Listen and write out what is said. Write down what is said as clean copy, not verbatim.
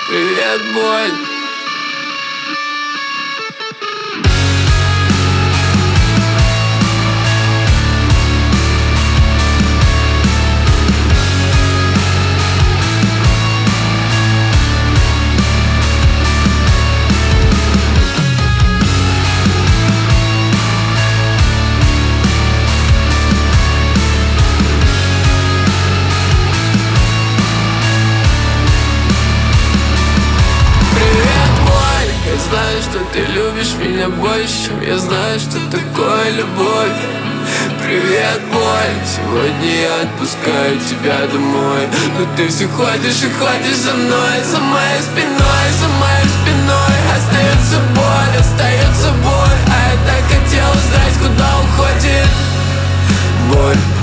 Привет, боль. Я знаю, что ты любишь меня больше, чем я знаю, что такое любовь. Привет, боль. Сегодня я отпускаю тебя домой, но ты все ходишь и ходишь за мной, за моей спиной, за моей спиной. Остается боль, а я так хотел знать, куда уходит боль.